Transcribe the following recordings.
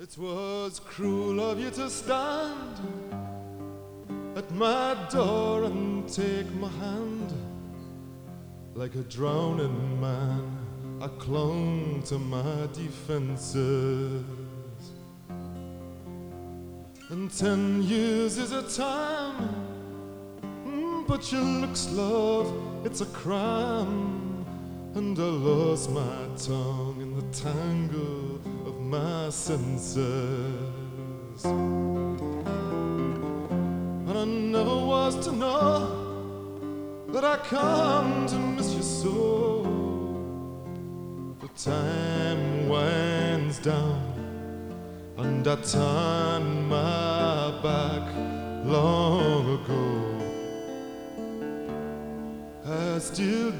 It was cruel of you to stand at my door and take my hand. Like a drowning man, I clung to my defenses. And 10 years is a time, but your looks, love, it's a crime. And I lost my tongue in the tangle of my senses. And I never was to know that I come to miss you so. The time winds down and I turned my back long ago. I still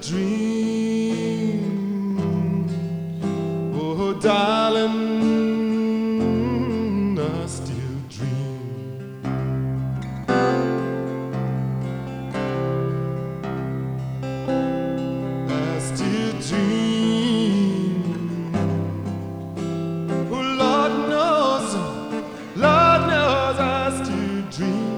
dream, oh darling, I still dream. I still dream. Oh Lord knows I still dream.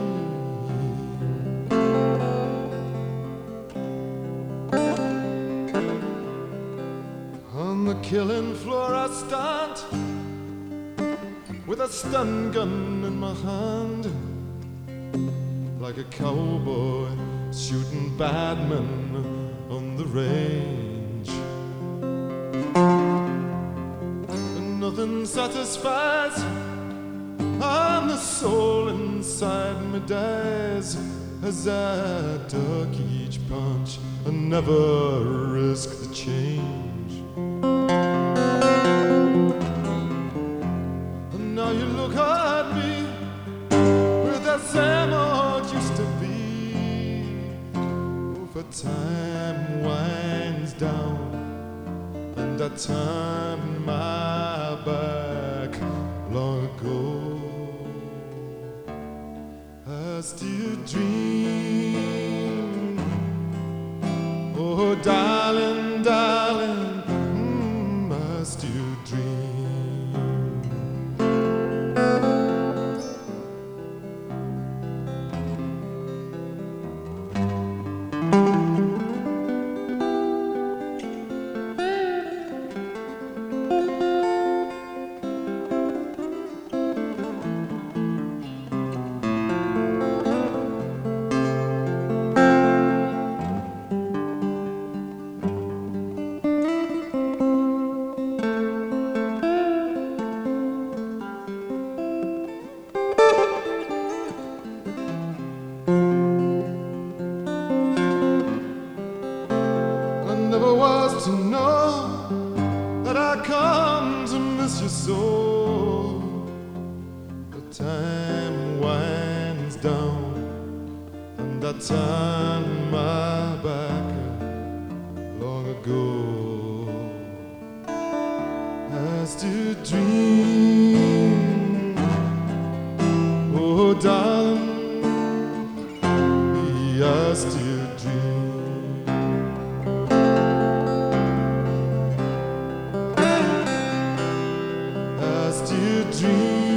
On the killing floor I stand with a stun gun in my hand, like a cowboy shooting bad men on the range. And nothing satisfies, and the soul inside me dies as I duck each punch and never risk the change. And now you look at me with that same old used to be. Oh, for time winds down and I turn my back long ago. I still dream, oh darling, darling, I still dream. Never was to know that I come to miss you so. The time winds down and I turn my back long ago. I still dream, oh darling, I still dream. Still dream.